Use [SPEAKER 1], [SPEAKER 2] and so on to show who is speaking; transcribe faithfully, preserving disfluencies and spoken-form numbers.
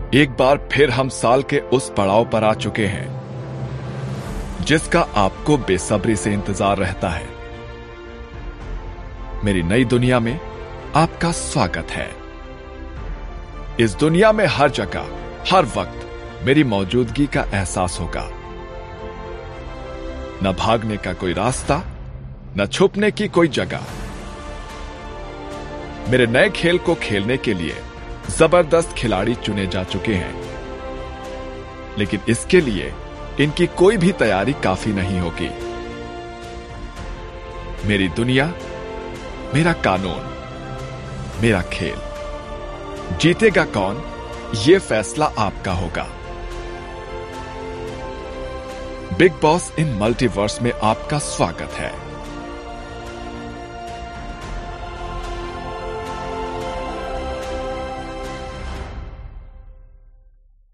[SPEAKER 1] एक बार फिर हम साल के उस पड़ाव पर आ चुके हैं जिसका आपको बेसब्री से इंतजार रहता है। मेरी नई दुनिया में आपका स्वागत है। इस दुनिया में हर जगह, हर वक्त मेरी मौजूदगी का एहसास होगा। न भागने का कोई रास्ता, न छुपने की कोई जगह। मेरे नए खेल को खेलने के लिए जबरदस्त खिलाड़ी चुने जा चुके हैं, लेकिन इसके लिए इनकी कोई भी तैयारी काफी नहीं होगी। मेरी दुनिया, मेरा कानून, मेरा खेल। जीतेगा कौन, यह फैसला आपका होगा। बिग बॉस इन मल्टीवर्स में आपका स्वागत है।